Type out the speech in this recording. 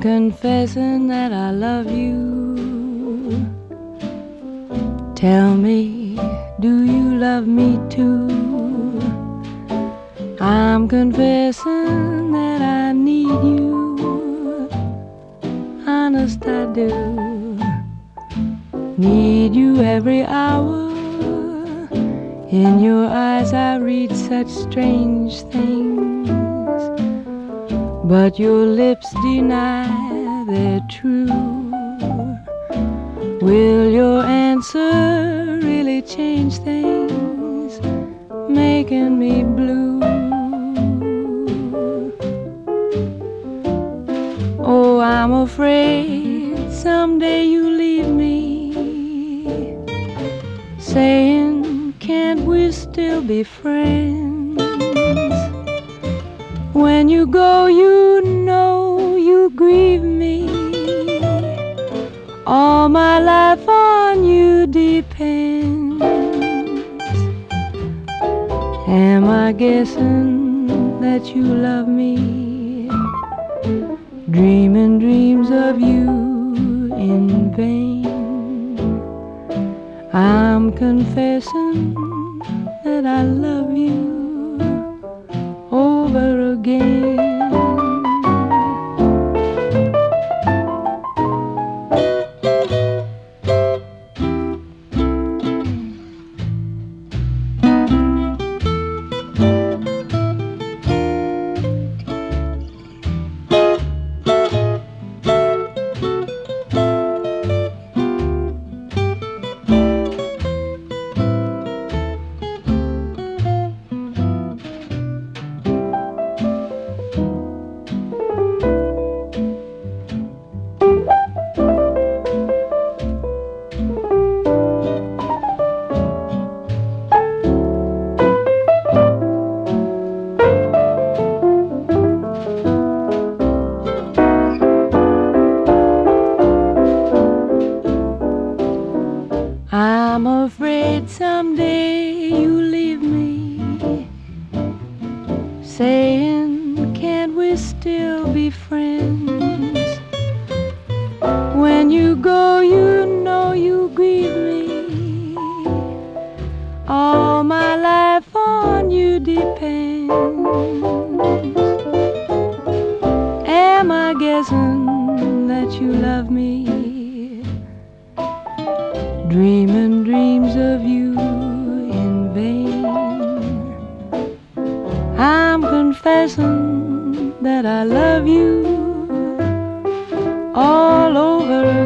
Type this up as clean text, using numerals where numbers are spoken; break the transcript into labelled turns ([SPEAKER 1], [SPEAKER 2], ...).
[SPEAKER 1] confessing that I love you. Tell me, do you love me too? I'm confessing that I need you. Honest I do. Need you every hour. In your eyes I read such strange things, but your lips deny they're true. Will your answer really change things, making me blue? Oh, I'm afraid someday you leave me, saying, can't we still be friends? When you go, you know you grieve me. All my life on you depends. Am I guessing that you love me? Dreaming dreams of you in vain. I'm confessing that I love you over again. I'm afraid someday you leave me, saying, can't we still be friends? When you go, you know you grieve me. All my life on you depends. Am I guessing that you love me? Dreaming dreams of you in vain. I'm confessing that I love you all over